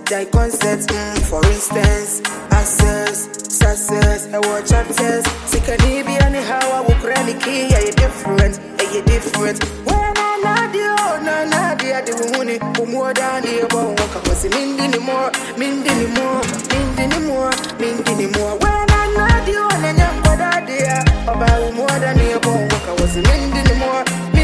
die concepts, for instance, access, success, I watch chapters. Sikani be anyhow, I will cranny key, are you different, When I nadia, the woman who more than the above, walk up was Mindy anymore. When I nadia, and young Badadia, about more than the above, walk up was Mindy anymore.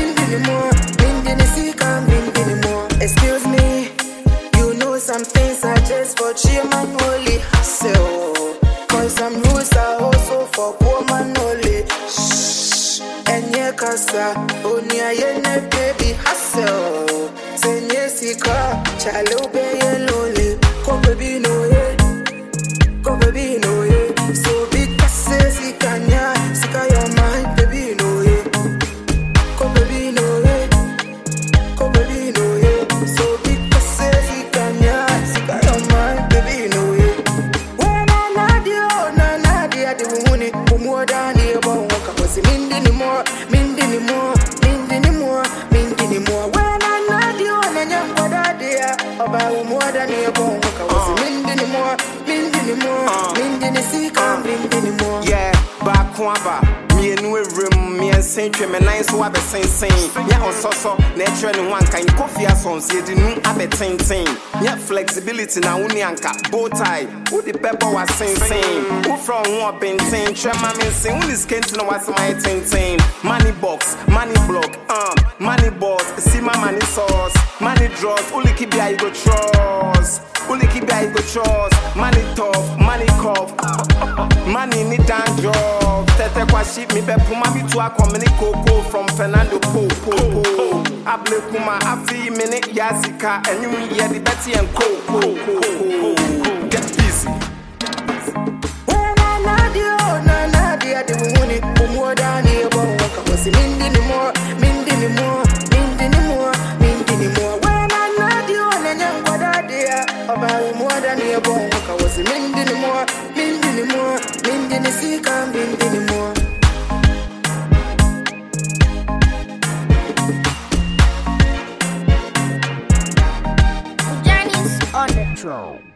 Excuse me, you know some things are just for cheap man only. So, cause some rules are also for poor man only. Shh, and yeah, casa, only I ain't baby hustle. Send ye sika, chalo be lonely. Come baby no ye, so big kase sikanya, sika your mind, baby no ye. Come baby no ye. So big kase sikanya, sika your mind, baby no ye. When I nadia, the woman who more than the above, walk up was Mindy anymore. When I nadia, and young Badadia, about more than the above, walk up was Mindy anymore. Yeah, back wamba. Me and we room, me and Saint me nice so abe sing. Yeah, on so nature and one kind coffee as on say the new abe ting. Yeah, flexibility na unianka, bow tie. Who the pepper was sing. Who from one benting, trema me sing, who is kentin was my ting. Money box, money block, money boss, see my money sauce, money draws, only keep the I go trust. Money tough, money cough, money need and job. Tete kwa ship me be puma me to a community coco from Fernando Po. Able kuma afi minute yasika and you hear the Betty and Co. Get busy. When I nadia, the woman who more than the above, walk up was Mindy anymore. When I nadia, and young Badadia, about more than the above, walk up was Mindy anymore. Johnny's on the throne.